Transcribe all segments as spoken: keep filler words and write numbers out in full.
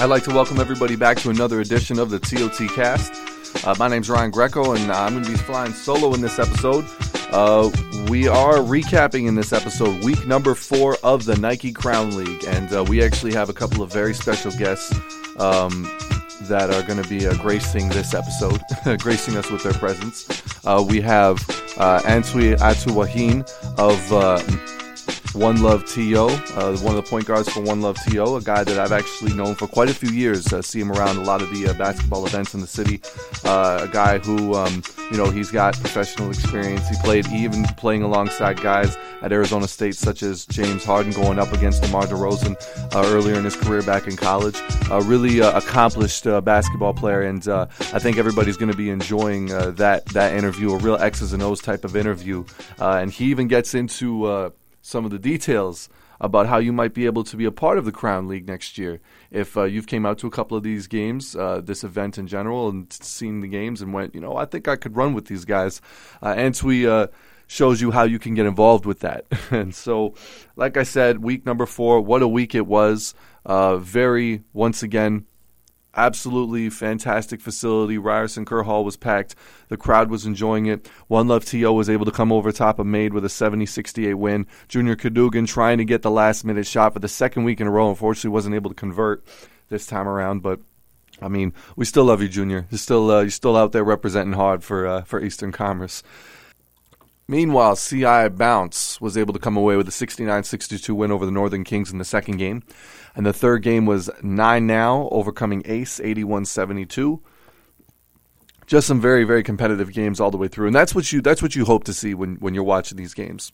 I'd like to welcome everybody back to another edition of the T O T Cast. Uh, my name's Ryan Greco, and I'm going to be flying solo in this episode. Uh, we are recapping in this episode week number four of the Nike Crown League, and uh, we actually have a couple of very special guests um, that are going to be uh, gracing this episode, gracing us with their presence. Uh, we have uh, Antwi Atuwahin of uh, One Love T O, uh, one of the point guards for One Love T O, a guy that I've actually known for quite a few years. Uh, see him around a lot of the uh, basketball events in the city. Uh, a guy who, um, you know, he's got professional experience. He played even playing alongside guys at Arizona State such as James Harden, going up against DeMar DeRozan uh, earlier in his career back in college. A really uh, accomplished uh, basketball player, and uh, I think everybody's going to be enjoying uh, that that interview, a real X's and O's type of interview. Uh, and he even gets into Uh, some of the details about how you might be able to be a part of the Crown League next year. If uh, you've came out to a couple of these games, uh, this event in general, and seen the games and went, you know, I think I could run with these guys. Uh, Antwi uh, shows you how you can get involved with that. And so, like I said, week number four, what a week it was. Uh, very, once again, absolutely fantastic facility. Ryerson Kerr Hall was packed. The crowd was enjoying it. One Love T O was able to come over top of Made with a seventy sixty-eight win. Junior Cadogan trying to get the last-minute shot for the second week in a row. Unfortunately, wasn't able to convert this time around. But, I mean, we still love you, Junior. You're still, uh, you're still out there representing hard for, uh, for Eastern Commerce. Meanwhile, C I Bounce was able to come away with a sixty-nine sixty-two win over the Northern Kings in the second game. And the third game was nine now, overcoming Ace, eighty-one seventy-two. Just some very, very competitive games all the way through. And that's what you that's what you hope to see when, when you're watching these games,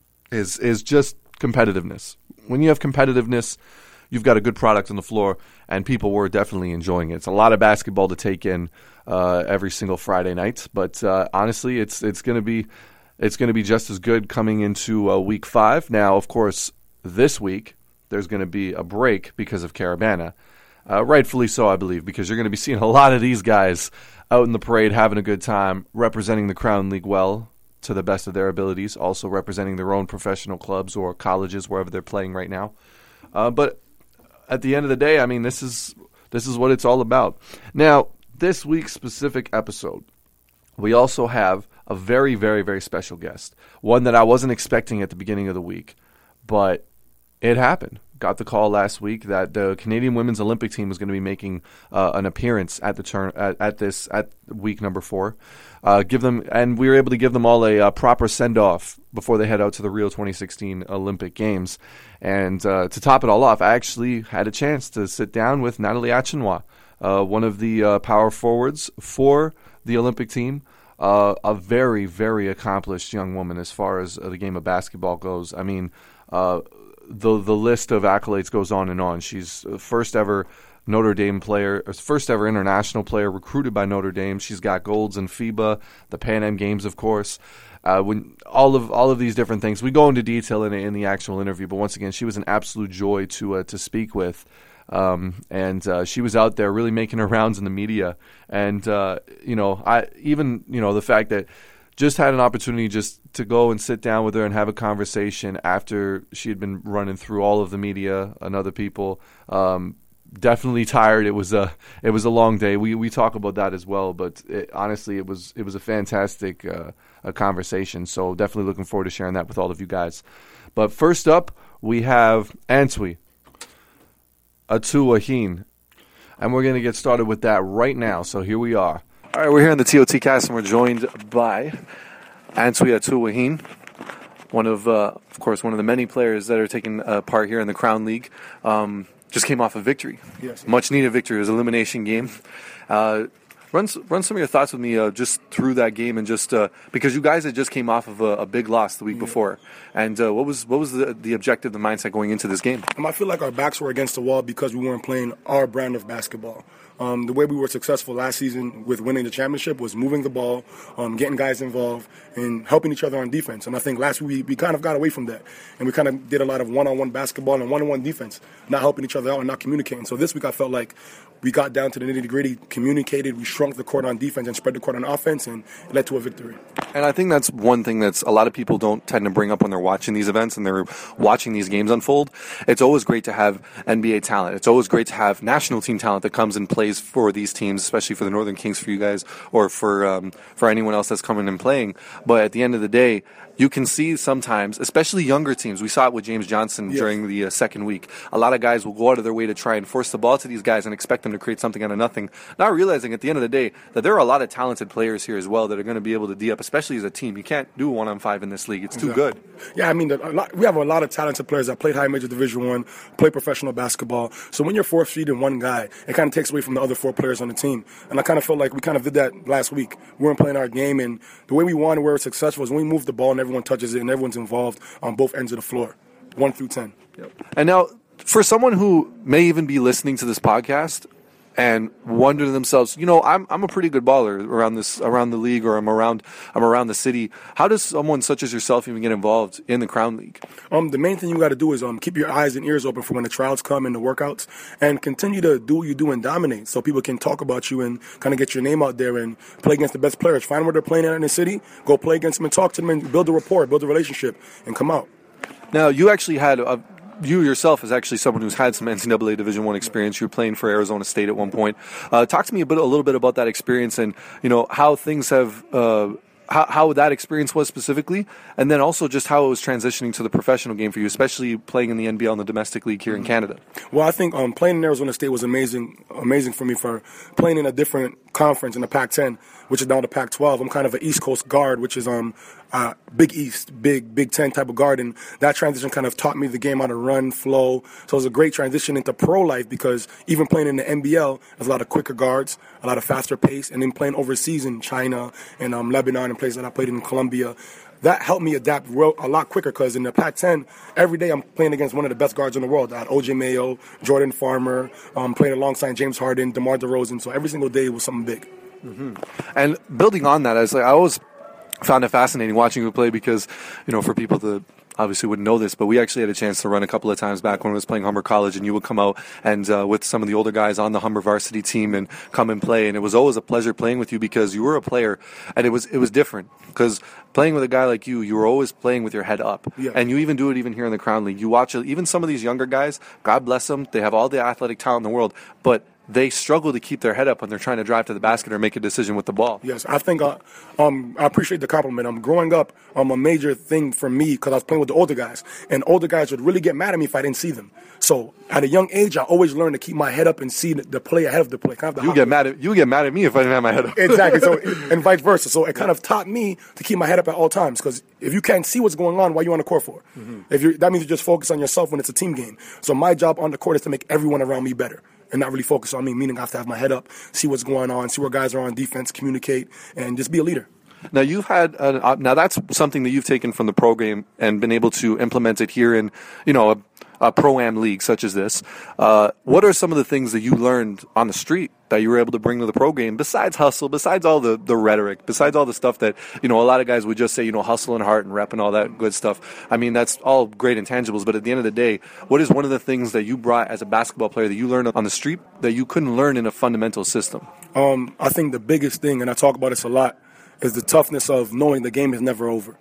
is is just competitiveness. When you have competitiveness, you've got a good product on the floor, and people were definitely enjoying it. It's a lot of basketball to take in uh, every single Friday night. But uh, honestly, it's it's going to be it's going to be just as good coming into uh, week five. Now, of course, this week there's going to be a break because of Carabana. Uh, rightfully so, I believe, because you're going to be seeing a lot of these guys out in the parade having a good time, representing the Crown League well to the best of their abilities, also representing their own professional clubs or colleges, wherever they're playing right now. Uh, but at the end of the day, I mean, this is this is what it's all about. Now, this week's specific episode, we also have a very, very, very special guest, one that I wasn't expecting at the beginning of the week, but it happened. Got the call last week that the Canadian Women's Olympic team was going to be making uh, an appearance at the turn at, at this at week number four. Uh, give them, and we were able to give them all a uh, proper send off before they head out to the Rio twenty sixteen Olympic Games. And uh, to top it all off, I actually had a chance to sit down with Natalie Achinois, uh, one of the uh, power forwards for the Olympic team. Uh, a very, very accomplished young woman as far as uh, the game of basketball goes. I mean, uh, the the list of accolades goes on and on. She's the first ever Notre Dame player, first ever international player recruited by Notre Dame. She's got golds in FIBA, the Pan Am Games, of course. Uh, when all of all of these different things, we go into detail in in the actual interview. But once again, she was an absolute joy to uh, to speak with. Um, and uh, she was out there really making her rounds in the media. And, uh, you know, I even, you know, the fact that just had an opportunity just to go and sit down with her and have a conversation after she had been running through all of the media and other people. Um, definitely tired. It was a it was a long day. We we talk about that as well. But it, honestly, it was it was a fantastic uh, a conversation. So definitely looking forward to sharing that with all of you guys. But first up, we have Antwi Atuwahin, and we're going to get started with that right now. So here we are. All right, we're here in the T O T Cast, and we're joined by Antwi Atuwahin, one of, uh, of course, one of the many players that are taking uh, part here in the Crown League. Um, just came off a victory, yes, much needed victory. It was an elimination game. Uh, run run some of your thoughts with me uh, just through that game, and just uh, because you guys had just came off of a, a big loss the week yeah. before, and uh, what was what was the the objective, the mindset going into this game? Um, I feel like our backs were against the wall because we weren't playing our brand of basketball. Um, the way we were successful last season with winning the championship was moving the ball, um, getting guys involved, and helping each other on defense. And I think last week we, we kind of got away from that. And we kind of did a lot of one-on-one basketball and one-on-one defense, not helping each other out and not communicating. So this week I felt like we got down to the nitty-gritty, communicated, we shrunk the court on defense and spread the court on offense, and it led to a victory. And I think that's one thing that's a lot of people don't tend to bring up when they're watching these events and they're watching these games unfold. It's always great to have N B A talent. It's always great to have national team talent that comes and plays for these teams, especially for the Northern Kings for you guys, or for um, for anyone else that's coming and playing. But at the end of the day, you can see sometimes, especially younger teams, we saw it with James Johnson yes. during the uh, second week. A lot of guys will go out of their way to try and force the ball to these guys and expect them to create something out of nothing, not realizing at the end of the day that there are a lot of talented players here as well that are going to be able to D up, especially as a team. You can't do one on five in this league. It's too exactly. good. Yeah, I mean, a lot, we have a lot of talented players that played high major Division One, play professional basketball. So when you're force feeding one guy, it kind of takes away from the other four players on the team. And I kind of felt like we kind of did that last week. We weren't playing our game, and the way we won and we were successful is when we move the ball and everyone touches it and everyone's involved on both ends of the floor, one through ten. Yep. And now, for someone who may even be listening to this podcast and wonder to themselves, you know, I'm I'm a pretty good baller around this around the league, or I'm around I'm around the city. How does someone such as yourself even get involved in the Crown League? Um, the main thing you got to do is um keep your eyes and ears open for when the trials come and the workouts, and continue to do what you do and dominate, so people can talk about you and kind of get your name out there and play against the best players. Find where they're playing at in the city, go play against them and talk to them and build a rapport, build a relationship, and come out. Now, you actually had a. You yourself is actually someone who's had some N C double A Division One experience. You were playing for Arizona State at one point. Uh, talk to me a bit, a little bit about that experience, and you know how things have, uh, how, how that experience was specifically, and then also just how it was transitioning to the professional game for you, especially playing in the N B L in the domestic league here in Canada. Well, I think um, playing in Arizona State was amazing, amazing for me for playing in a different conference in the Pac ten, which is now the Pac twelve. I'm kind of an East Coast guard, which is um. Uh, Big East, Big Big Ten type of guard, and that transition kind of taught me the game how to run, flow. So it was a great transition into pro life, because even playing in the N B L, there's a lot of quicker guards, a lot of faster pace, and then playing overseas in China and um, Lebanon and places that I played in Colombia, that helped me adapt real, a lot quicker, because in the Pac ten, every day I'm playing against one of the best guards in the world. I had O J Mayo, Jordan Farmer, um, playing alongside James Harden, DeMar DeRozan, so every single day was something big. Mm-hmm. And building on that, I was like, I always found it fascinating watching you play, because, you know, for people that obviously wouldn't know this, but we actually had a chance to run a couple of times back when I was playing Humber College, and you would come out and uh, with some of the older guys on the Humber varsity team and come and play, and it was always a pleasure playing with you, because you were a player, and it was it was different, because playing with a guy like you, you were always playing with your head up, yeah. and you even do it even here in the Crown League. You watch it, even some of these younger guys, God bless them, they have all the athletic talent in the world, but they struggle to keep their head up when they're trying to drive to the basket or make a decision with the ball. Yes, I think uh, um, I appreciate the compliment. Um, growing up, um, a major thing for me, because I was playing with the older guys, and older guys would really get mad at me if I didn't see them. So at a young age, I always learned to keep my head up and see the, the play ahead of the play. Kind of the you get mad at you get mad at me if I didn't have my head up. Exactly. So and vice versa. So it kind of taught me to keep my head up at all times, because if you can't see what's going on, why are you on the court for? Mm-hmm. If you that means you just focus on yourself when it's a team game. So my job on the court is to make everyone around me better, and not really focus on me, meaning I have to have my head up, see what's going on, see where guys are on defense, communicate, and just be a leader. Now you've had uh, now that's something that you've taken from the program and been able to implement it here in, you know, a, a pro-am league such as this. Uh, what are some of the things that you learned on the street that you were able to bring to the pro game, besides hustle, besides all the, the rhetoric, besides all the stuff that, you know, a lot of guys would just say, you know, hustle and heart and rep and all that good stuff. I mean, that's all great intangibles, but at the end of the day, what is one of the things that you brought as a basketball player that you learned on the street that you couldn't learn in a fundamental system? Um, I think the biggest thing, and I talk about this a lot, is the toughness of knowing the game is never over.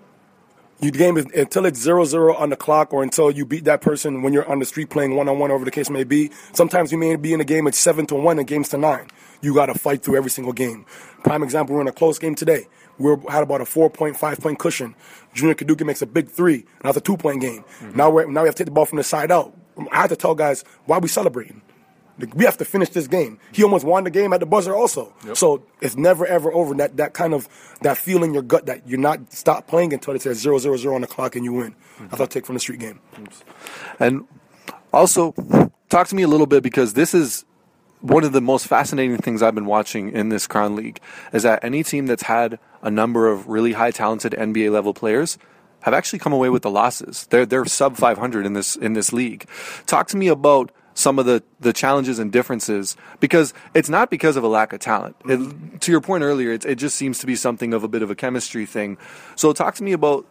You game is until it's zero zero on the clock, or until you beat that person when you're on the street playing one on one, over the case may be. Sometimes you may be in a game it's seven to one and games to nine. You got to fight through every single game. Prime example: we're in a close game today. We had about a four point five point cushion. Junior Kaduki makes a big three, and that's a two point game. Mm-hmm. Now we now we have to take the ball from the side out. I have to tell guys, why are we celebrating? We have to finish this game. He almost won the game at the buzzer also. Yep. So it's never, ever over. That that kind of, that feel in your gut that you're not stop playing until it says zero, zero, zero on the clock and you win. Mm-hmm. That's what I take from the street game. And also, talk to me a little bit, because this is one of the most fascinating things I've been watching in this Crown League, is that any team that's had a number of really high talented N B A level players have actually come away with the losses. They're they're sub five hundred in this in this league. Talk to me about some of the, the challenges and differences, because it's not because of a lack of talent. It, to your point earlier, it, it just seems to be something of a bit of a chemistry thing. So talk to me about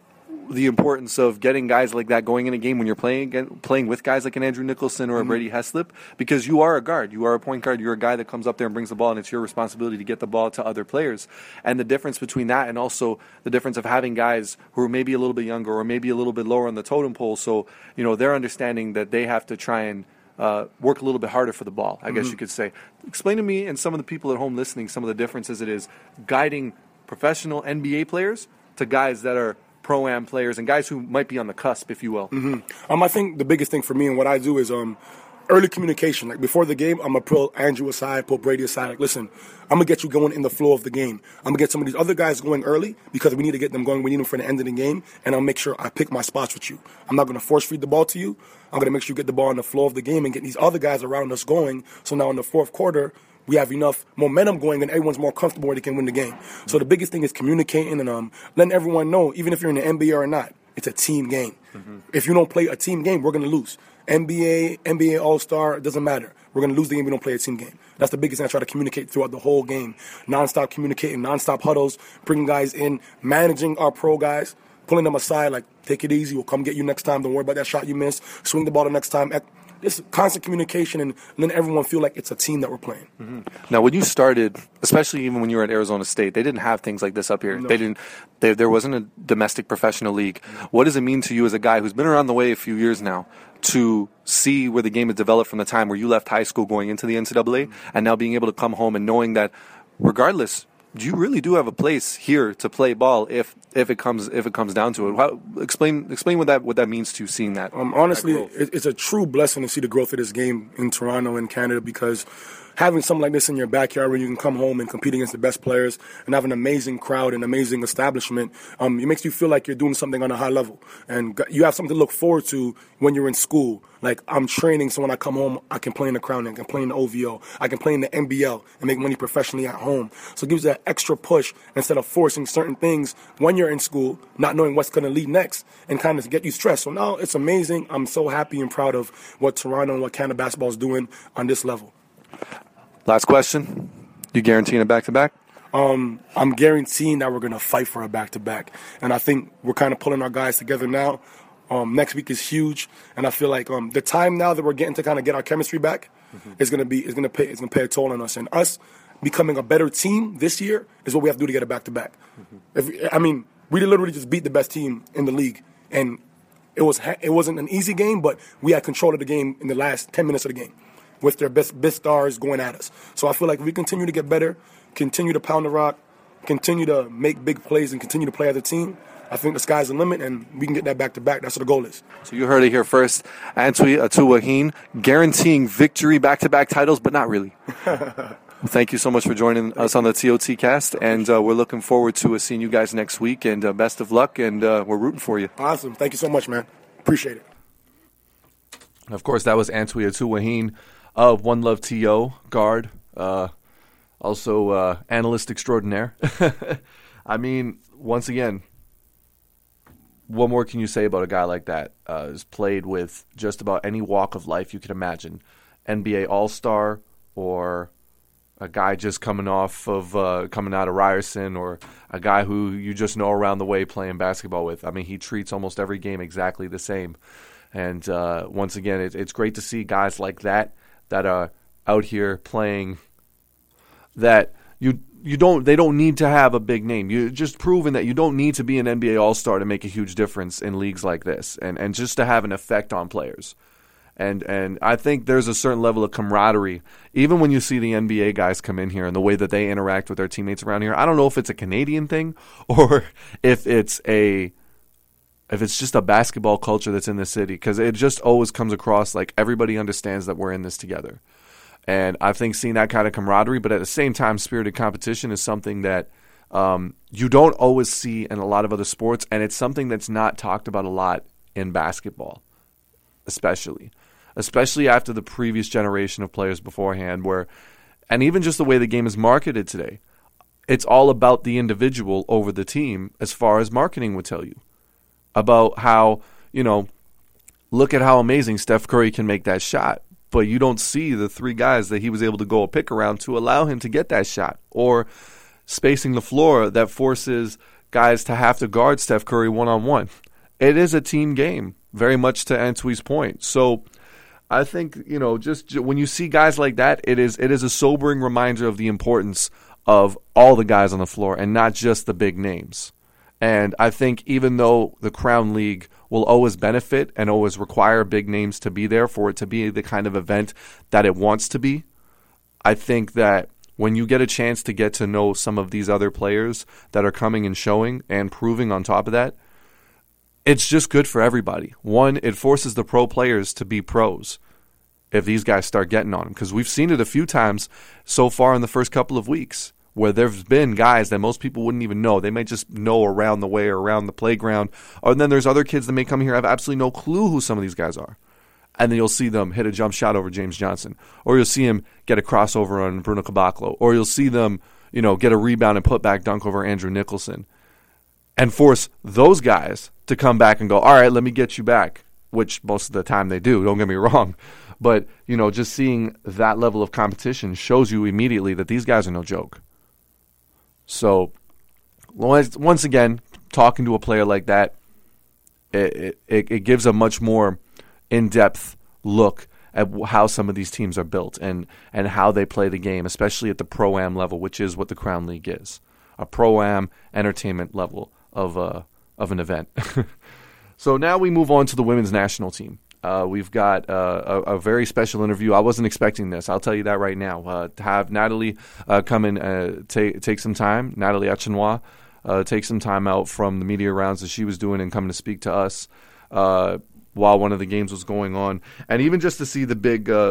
the importance of getting guys like that going in a game when you're playing playing with guys like an Andrew Nicholson or a mm-hmm. Brady Heslip, because you are a guard, you are a point guard, you're a guy that comes up there and brings the ball, and it's your responsibility to get the ball to other players. And the difference between that and also the difference of having guys who are maybe a little bit younger or maybe a little bit lower on the totem pole, so you know they're understanding that they have to try and uh, work a little bit harder for the ball, I mm-hmm. guess you could say. Explain to me and some of the people at home listening some of the differences it is guiding professional N B A players to guys that are Pro-Am players and guys who might be on the cusp, if you will. Mm-hmm. Um, I think the biggest thing for me and what I do is um, early communication. Like before the game, I'm going to pull Andrew aside, pull Brady aside. Like, listen, I'm going to get you going in the flow of the game. I'm going to get some of these other guys going early because we need to get them going. We need them for the end of the game. And I'll make sure I pick my spots with you. I'm not going to force feed the ball to you. I'm going to make sure you get the ball in the flow of the game and get these other guys around us going. So now in the fourth quarter, we have enough momentum going and everyone's more comfortable where they can win the game. So the biggest thing is communicating and um, letting everyone know, even if you're in the N B A or not, it's a team game. Mm-hmm. If you don't play a team game, we're going to lose. N B A, N B A All-Star, it doesn't matter. We're going to lose the game if we don't play a team game. That's the biggest thing I try to communicate throughout the whole game. Non-stop communicating, non-stop huddles, bringing guys in, managing our pro guys, pulling them aside, like, take it easy, we'll come get you next time, don't worry about that shot you missed, swing the ball the next time. It's constant communication and letting everyone feel like it's a team that we're playing. Mm-hmm. Now, when you started, especially even when you were at Arizona State, they didn't have things like this up here. No. They didn't. They, there wasn't a domestic professional league. Mm-hmm. What does it mean to you as a guy who's been around the way a few years now to see where the game has developed from the time where you left high school going into the N C double A mm-hmm. and now being able to come home and knowing that regardless, you really do have a place here to play ball if if it comes if it comes down to it. How, explain explain what that what that means to you, seeing that. Um, honestly, that it's a true blessing to see the growth of this game in Toronto and Canada, because having something like this in your backyard where you can come home and compete against the best players and have an amazing crowd and amazing establishment, um, it makes you feel like you're doing something on a high level. And you have something to look forward to when you're in school. Like, I'm training so when I come home, I can play in the Crown, I can play in the O V O, I can play in the N B L and make money professionally at home. So it gives you that extra push instead of forcing certain things when you're in school, not knowing what's going to lead next, and kind of get you stressed. So now it's amazing. I'm so happy and proud of what Toronto and what Canada basketball is doing on this level. Last question. You guaranteeing a back-to-back? Um, I'm guaranteeing that we're going to fight for a back-to-back. And I think we're kind of pulling our guys together now. Um, next week is huge. And I feel like um, the time now that we're getting to kind of get our chemistry back mm-hmm. is going to be is going to pay is going to pay a toll on us. And us becoming a better team this year is what we have to do to get a back-to-back. Mm-hmm. If, I mean, we literally just beat the best team in the league. And it, was, it wasn't an easy game, but we had control of the game in the last ten minutes of the game, with their best best stars going at us. So I feel like if we continue to get better, continue to pound the rock, continue to make big plays, and continue to play as a team, I think the sky's the limit, and we can get that back-to-back. That's what the goal is. So you heard it here first. Antwi Atuwahin guaranteeing victory, back-to-back titles, but not really. Thank you so much for joining us on the T O T cast, and uh, we're looking forward to uh, seeing you guys next week, and uh, best of luck, and uh, we're rooting for you. Awesome. Thank you so much, man. Appreciate it. Of course, that was Antwi Atuwahin of One Love T O, guard, uh, also uh, analyst extraordinaire. I mean, once again, what more can you say about a guy like that? Uh, has played with just about any walk of life you can imagine. N B A All-Star, or a guy just coming off of uh, coming out of Ryerson, or a guy who you just know around the way playing basketball with. I mean, he treats almost every game exactly the same. And uh, once again, it, it's great to see guys like that that are out here playing, that you you don't they don't need to have a big name. You just proven that you don't need to be an N B A All-Star to make a huge difference in leagues like this, and, and just to have an effect on players. And and I think there's a certain level of camaraderie, even when you see the N B A guys come in here and the way that they interact with their teammates around here. I don't know if it's a Canadian thing or if it's a if it's just a basketball culture that's in the city, because it just always comes across like everybody understands that we're in this together. And I think seeing that kind of camaraderie, but at the same time, spirited competition is something that um, you don't always see in a lot of other sports, and it's something that's not talked about a lot in basketball, especially. Especially after the previous generation of players beforehand, where, and even just the way the game is marketed today, it's all about the individual over the team as far as marketing would tell you. About how, you know, look at how amazing Steph Curry can make that shot, but you don't see the three guys that he was able to go a pick around to allow him to get that shot, or spacing the floor that forces guys to have to guard Steph Curry one-on-one. it is a team game, very much to Antui's point. So I think, you know, just when you see guys like that, it is it is a sobering reminder of the importance of all the guys on the floor and not just the big names. And I think even though the Crown League will always benefit and always require big names to be there for it to be the kind of event that it wants to be, I think that when you get a chance to get to know some of these other players that are coming and showing and proving on top of that, it's just good for everybody. One, it forces the pro players to be pros if these guys start getting on them, because we've seen it a few times so far in the first couple of weeks where there's been guys that most people wouldn't even know. They may just know around the way or around the playground. Or then there's other kids that may come here and have absolutely no clue who some of these guys are. And then you'll see them hit a jump shot over James Johnson. Or you'll see him get a crossover on Bruno Caboclo. Or you'll see them, you know, get a rebound and put back dunk over Andrew Nicholson. And force those guys to come back and go, all right, let me get you back. Which most of the time they do, don't get me wrong. But, you know, just seeing that level of competition shows you immediately that these guys are no joke. So, once again, talking to a player like that, it, it, it gives a much more in-depth look at how some of these teams are built and, and how they play the game, especially at the Pro-Am level, which is what the Crown League is, a Pro-Am entertainment level of, uh, of an event. So now we move on to the women's national team. Uh, we've got uh, a, a very special interview. I wasn't expecting this. I'll tell you that right now. Uh, to have Natalie uh, come in, uh, take take some time, Natalie Achenois, uh, take some time out from the media rounds that she was doing and come to speak to us uh, while one of the games was going on. And even just to see the big uh,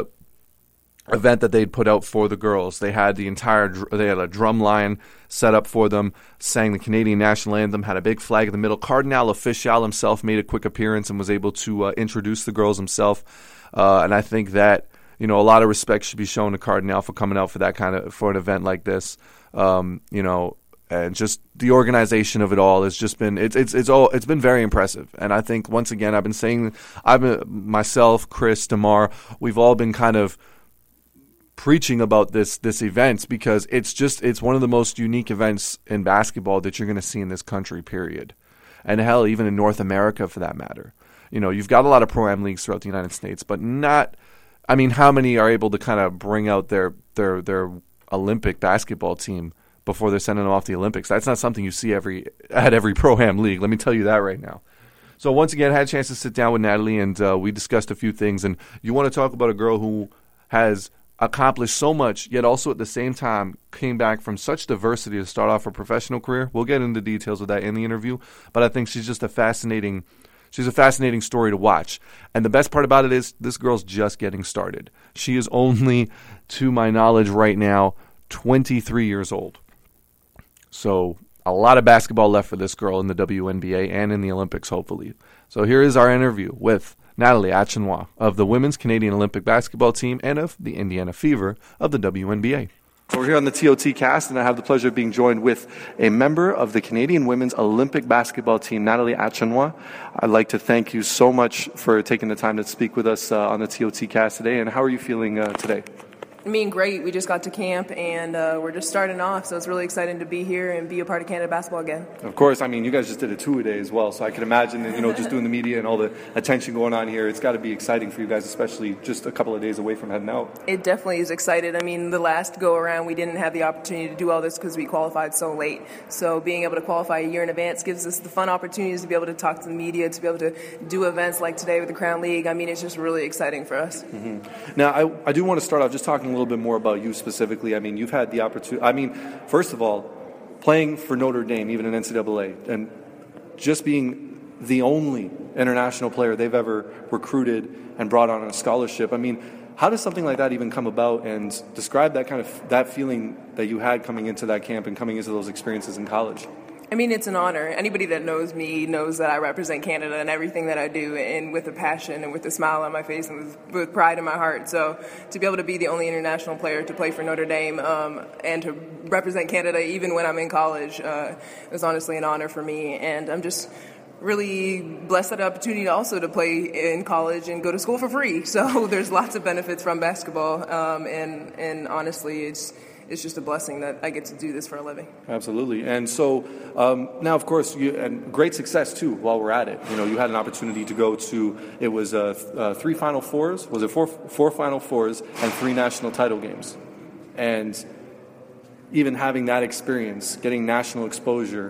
event that they'd put out for the girls. They had the entire, they had a drum line set up for them, sang the Canadian national anthem, had a big flag in the middle. Cardinal Official himself made a quick appearance and was able to uh, introduce the girls himself. Uh, and I think that, you know, a lot of respect should be shown to Cardinal for coming out for that kind of, for an event like this. Um, you know, and just the organization of it all has just been, it's, it's, it's all, it's been very impressive. And I think once again, I've been saying, I've been, myself, Chris, Damar, we've all been kind of preaching about this this event because it's just it's one of the most unique events in basketball that you're going to see in this country, period. And hell, even in North America for that matter. You know, you've got a lot of pro-am leagues throughout the United States, but not, I mean, how many are able to kind of bring out their their their Olympic basketball team before they're sending them off to the Olympics? That's not something you see every at every pro-am league. Let me tell you that right now. So once again, I had a chance to sit down with Natalie, and uh, we discussed a few things. And you want to talk about a girl who has accomplished so much, yet also at the same time came back from such diversity to start off her professional career. We'll get into details of that in the interview, but I think she's just a fascinating, she's a fascinating story to watch. And the best part about it is this girl's just getting started. She is only, to my knowledge right now, twenty-three years old. So a lot of basketball left for this girl in the W N B A and in the Olympics, hopefully. So here is our interview with Natalie Achenois of the Women's Canadian Olympic Basketball Team and of the Indiana Fever of the W N B A. We're here on the T O T cast, and I have the pleasure of being joined with a member of the Canadian Women's Olympic Basketball Team, Natalie Achenois. I'd like to thank you so much for taking the time to speak with us uh, on the T O T cast today. And how are you feeling uh, today? I mean, great. We just got to camp, and uh, we're just starting off, so it's really exciting to be here and be a part of Canada basketball again. Of course. I mean, you guys just did a two-a-day as well, so I can imagine that, you know, just doing the media and all the attention going on here, it's got to be exciting for you guys, especially just a couple of days away from heading out. It definitely is excited. I mean, the last go-around, we didn't have the opportunity to do all this because we qualified so late. So being able to qualify a year in advance gives us the fun opportunities to be able to talk to the media, to be able to do events like today with the Crown League. I mean, it's just really exciting for us. Mm-hmm. Now, I, I do want to start off just talking a little bit more about you specifically. I mean, you've had the opportunity, I mean, first of all, playing for Notre Dame, even in N C double A, and just being the only international player they've ever recruited and brought on a scholarship. I mean, how does something like that even come about, and describe that kind of, that feeling that you had coming into that camp and coming into those experiences in college? I mean, it's an honor. Anybody that knows me knows that I represent Canada in everything that I do, and with a passion and with a smile on my face and with, with pride in my heart. So to be able to be the only international player to play for Notre Dame um, and to represent Canada even when I'm in college uh, was honestly an honor for me. And I'm just really blessed at the opportunity also to play in college and go to school for free. So there's lots of benefits from basketball, um, and, and honestly, it's it's just a blessing that I get to do this for a living. Absolutely. And so um, now, of course, you, and great success, too, while we're at it. You know, you had an opportunity to go to, it was uh, th- uh, three Final Fours, was it four, four Final Fours and three national title games. And even having that experience, getting national exposure,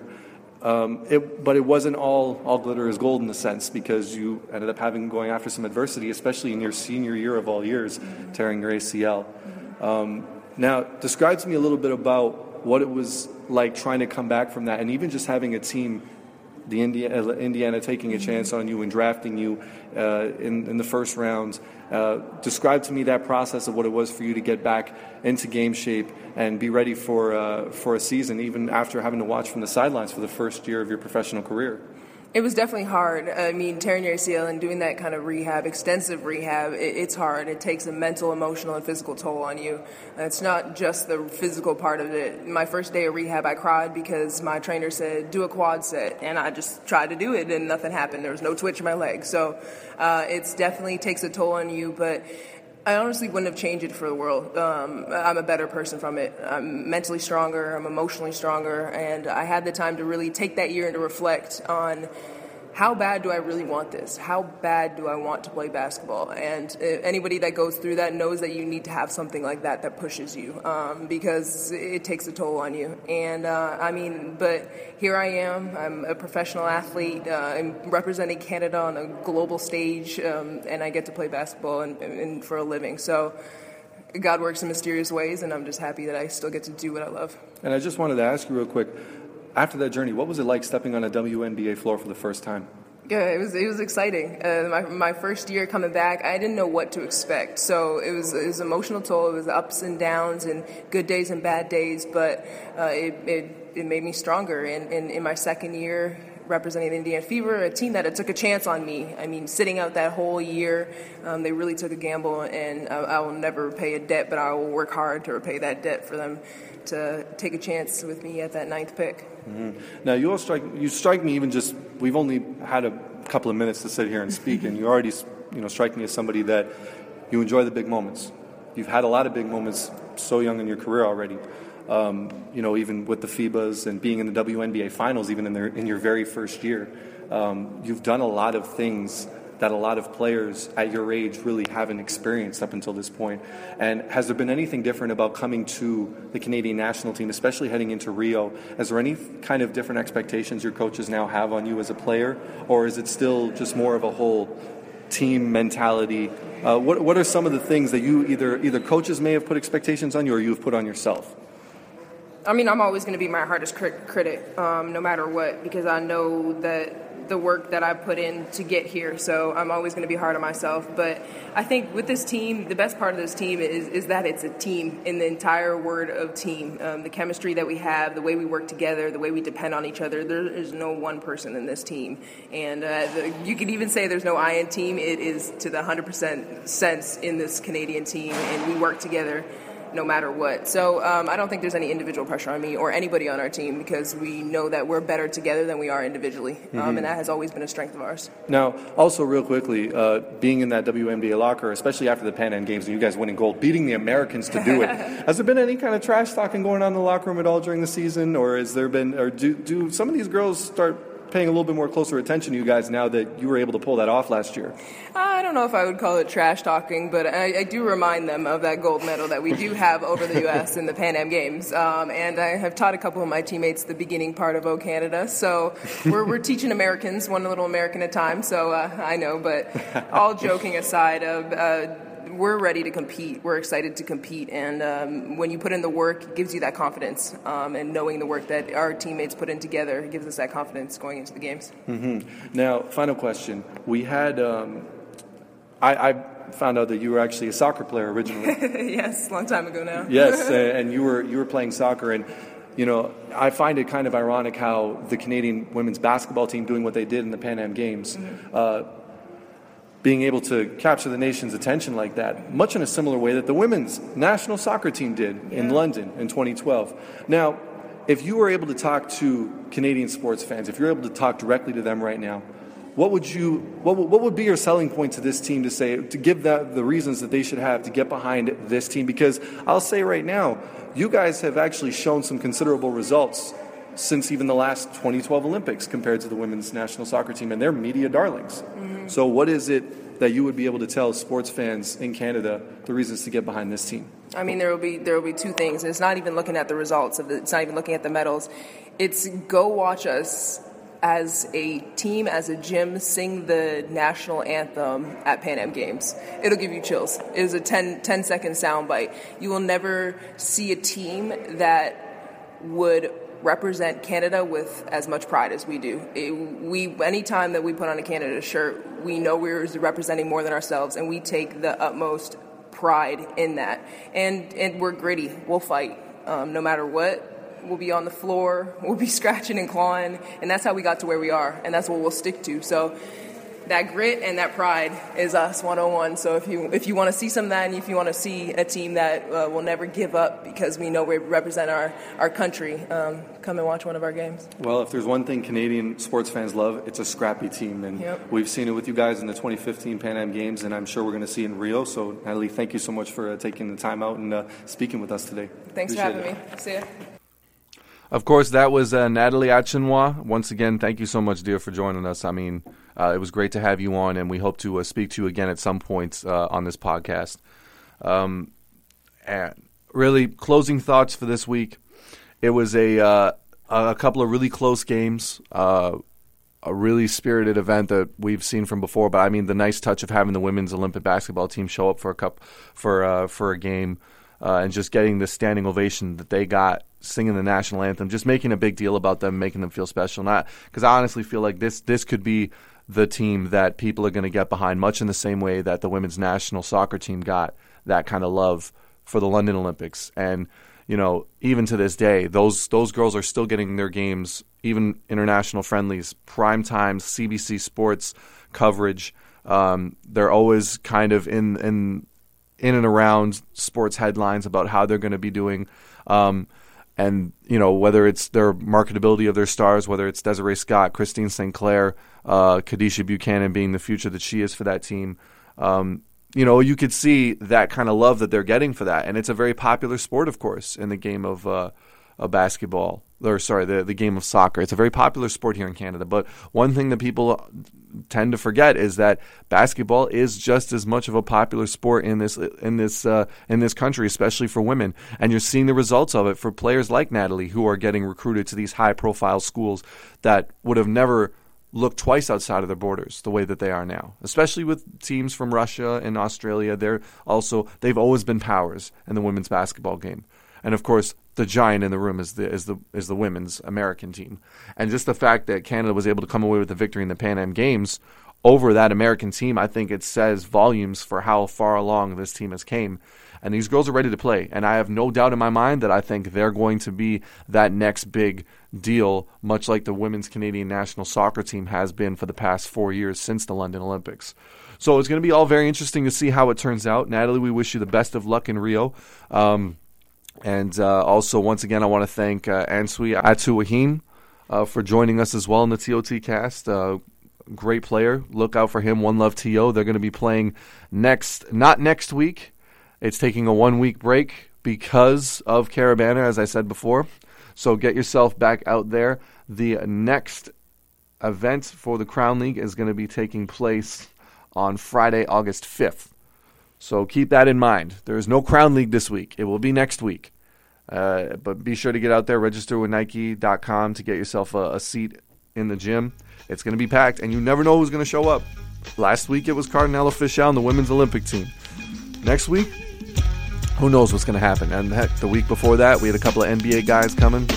Um, it, but it wasn't all, all glitter is gold in a sense, because you ended up having going after some adversity, especially in your senior year of all years, mm-hmm. tearing your A C L. Um, now, describe to me a little bit about what it was like trying to come back from that, and even just having a team, the Indiana, Indiana taking a chance on you and drafting you uh, in, in the first round. Uh, describe to me that process of what it was for you to get back into game shape and be ready for uh, for a season, even after having to watch from the sidelines for the first year of your professional career. It was definitely hard. I mean, tearing your A C L and doing that kind of rehab, extensive rehab, it, it's hard. It takes a mental, emotional, and physical toll on you. And it's not just the physical part of it. My first day of rehab, I cried because my trainer said, do a quad set. And I just tried to do it, and nothing happened. There was no twitch in my leg. So uh, it definitely takes a toll on you. But I honestly wouldn't have changed it for the world. Um, I'm a better person from it. I'm mentally stronger. I'm emotionally stronger. And I had the time to really take that year and to reflect on how bad do I really want this? How bad do I want to play basketball? And anybody that goes through that knows that you need to have something like that that pushes you, um, because it takes a toll on you. And, uh, I mean, but here I am. I'm a professional athlete. Uh, I'm representing Canada on a global stage, um, and I get to play basketball and, and for a living. So God works in mysterious ways, and I'm just happy that I still get to do what I love. And I just wanted to ask you real quick, after that journey, what was it like stepping on a W N B A floor for the first time? Yeah, it was it was exciting. Uh, my my first year coming back, I didn't know what to expect. So it was it was emotional toll. It was ups and downs and good days and bad days. But uh, it, it it made me stronger. And, and in my second year, representing the Indiana Fever, a team that had took a chance on me. I mean, sitting out that whole year, um, they really took a gamble. And I, I will never repay a debt, but I will work hard to repay that debt for them to take a chance with me at that ninth pick. Mm-hmm. Now, you all strike you strike me even just, we've only had a couple of minutes to sit here and speak, and you already, you know, strike me as somebody that you enjoy the big moments. You've had a lot of big moments so young in your career already. Um, you know, even with the FIBAs and being in the W N B A finals, even in their in your very first year, um, you've done a lot of things that a lot of players at your age really haven't experienced up until this point. And has there been anything different about coming to the Canadian national team, especially heading into Rio? Is there any kind of different expectations your coaches now have on you as a player, or is it still just more of a whole team mentality? Uh, what what are some of the things that you either either coaches may have put expectations on you or you've put on yourself? I mean, I'm always going to be my hardest crit- critic, um, no matter what, because I know that the work that I put in to get here. So I'm always going to be hard on myself. But I think with this team, the best part of this team is, is that it's a team in the entire word of team. Um, the chemistry that we have, the way we work together, the way we depend on each other. There is no one person in this team. And uh, the, you could even say there's no I in team. It is to the one hundred percent sense in this Canadian team. And we work together no matter what. So um, I don't think there's any individual pressure on me or anybody on our team, because we know that we're better together than we are individually. Um, mm-hmm. And that has always been a strength of ours. Now, also real quickly, uh, being in that W N B A locker, especially after the Pan Am Games and you guys winning gold, beating the Americans to do it, has there been any kind of trash talking going on in the locker room at all during the season? Or has there been, or do, do some of these girls start paying a little bit more closer attention to you guys now that you were able to pull that off last year? I don't know if I would call it trash talking, but I, I do remind them of that gold medal that we do have over the U S in the Pan Am Games. Um, and I have taught a couple of my teammates the beginning part of O Canada. So we're, we're teaching Americans one little American at a time. So uh, I know, but all joking aside, of uh, we're ready to compete. We're excited to compete. And um, when you put in the work, it gives you that confidence. Um, and knowing the work that our teammates put in together gives us that confidence going into the games. Mm-hmm. Now, final question. We had, um, I, I found out that you were actually a soccer player originally. Yes, a long time ago now. Yes, and you were you were playing soccer. And, you know, I find it kind of ironic how the Canadian women's basketball team doing what they did in the Pan Am Games, mm-hmm. uh, being able to capture the nation's attention like that, much in a similar way that the women's national soccer team did yeah. in London in twenty twelve. Now, if you were able to talk to Canadian sports fans, if you're able to talk directly to them right now, what would you what would, what would be your selling point to this team to say to give that the reasons that they should have to get behind this team? Because I'll say right now, you guys have actually shown some considerable results since even the last twenty twelve Olympics compared to the women's national soccer team, and they're media darlings. Mm-hmm. So what is it that you would be able to tell sports fans in Canada the reasons to get behind this team? I mean, there will be there will be two things. It's not even looking at the results of the, it's not even looking at the medals. It's go watch us as a team, as a gym, sing the national anthem at Pan Am Games. It'll give you chills. It is a ten, ten second soundbite. You will never see a team that would represent Canada with as much pride as we do. It, we anytime that we put on a Canada shirt, we know we're representing more than ourselves, and we take the utmost pride in that. And and we're gritty. We'll fight um, no matter what. We'll be on the floor. We'll be scratching and clawing, and that's how we got to where we are, and that's what we'll stick to. So that grit and that pride is us one oh one. So if you if you want to see some of that, and if you want to see a team that uh, will never give up because we know we represent our, our country, um, come and watch one of our games. Well, if there's one thing Canadian sports fans love, it's a scrappy team. And yep. We've seen it with you guys in the twenty fifteen Pan Am Games, and I'm sure we're going to see it in Rio. So, Natalie, thank you so much for uh, taking the time out and uh, speaking with us today. Thanks Appreciate for having it. me. See ya. Of course, that was uh, Natalie Achinois. Once again, thank you so much, dear, for joining us. I mean, uh, it was great to have you on, and we hope to uh, speak to you again at some point uh, on this podcast. Um, and really, closing thoughts for this week. It was a uh, a couple of really close games, uh, a really spirited event that we've seen from before. But I mean, the nice touch of having the women's Olympic basketball team show up for a cup for uh, for a game. Uh, and just getting the standing ovation that they got, singing the national anthem, just making a big deal about them, making them feel special. Not because I honestly feel like this this could be the team that people are going to get behind, much in the same way that the women's national soccer team got that kind of love for the London Olympics. And you know, even to this day, those those girls are still getting their games, even international friendlies, prime time, C B C Sports coverage. Um, they're always kind of in in. in and around sports headlines about how they're going to be doing. Um, and, you know, whether it's their marketability of their stars, whether it's Desiree Scott, Christine Saint Clair, uh, Kadisha Buchanan being the future that she is for that team, um, you know, you could see that kind of love that they're getting for that. And it's a very popular sport, of course, in the game of uh, of basketball. Or, sorry, the, the game of soccer. It's a very popular sport here in Canada. But one thing that people tend to forget is that basketball is just as much of a popular sport in this in this uh, in this country, especially for women. And you're seeing the results of it for players like Natalie, who are getting recruited to these high-profile schools that would have never looked twice outside of their borders the way that they are now. Especially with teams from Russia and Australia, they're also they've always been powers in the women's basketball game. And of course, the giant in the room is the is the is the women's American team. And just the fact that Canada was able to come away with the victory in the Pan Am Games over that American team, I think it says volumes for how far along this team has came. And these girls are ready to play. And I have no doubt in my mind that I think they're going to be that next big deal, much like the women's Canadian national soccer team has been for the past four years since the London Olympics. So it's going to be all very interesting to see how it turns out. Natalie, we wish you the best of luck in Rio. Um, And uh, also, once again, I want to thank uh, Ansui Atuahine uh, for joining us as well in the T O T cast. Uh, great player. Look out for him, One Love T O. They're going to be playing next, not next week. It's taking a one-week break because of Carabana, as I said before. So get yourself back out there. The next event for the Crown League is going to be taking place on Friday, August fifth. So keep that in mind. There is no Crown League this week. It will be next week. Uh, but be sure to get out there, register with Nike dot com to get yourself a, a seat in the gym. It's going to be packed, and you never know who's going to show up. Last week it was Cardinal Fischel and the women's Olympic team. Next week, who knows what's going to happen. And heck, the week before that, we had a couple of N B A guys coming.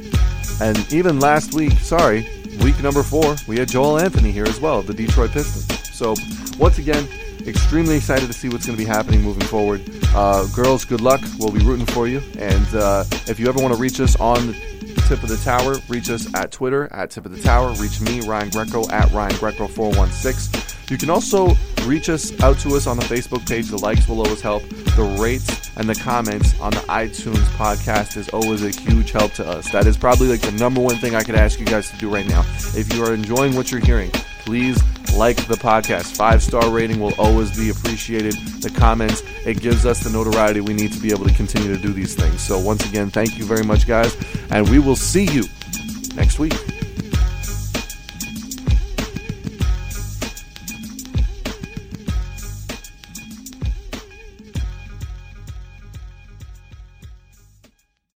And even last week, sorry, week number four, we had Joel Anthony here as well, the Detroit Pistons. So, once again, extremely excited to see what's going to be happening moving forward. Uh, girls, good luck. We'll be rooting for you. And uh, if you ever want to reach us on the Tip of the Tower, reach us at Twitter, at Tip of the Tower. Reach me, Ryan Greco, at Ryan Greco four one six. You can also reach us out to us on the Facebook page. The likes will always help. The rates and the comments on the iTunes podcast is always a huge help to us. That is probably like the number one thing I could ask you guys to do right now. If you are enjoying what you're hearing, please like the podcast. Five-star rating will always be appreciated. The comments, it gives us the notoriety we need to be able to continue to do these things. So once again, thank you very much, guys, and we will see you next week.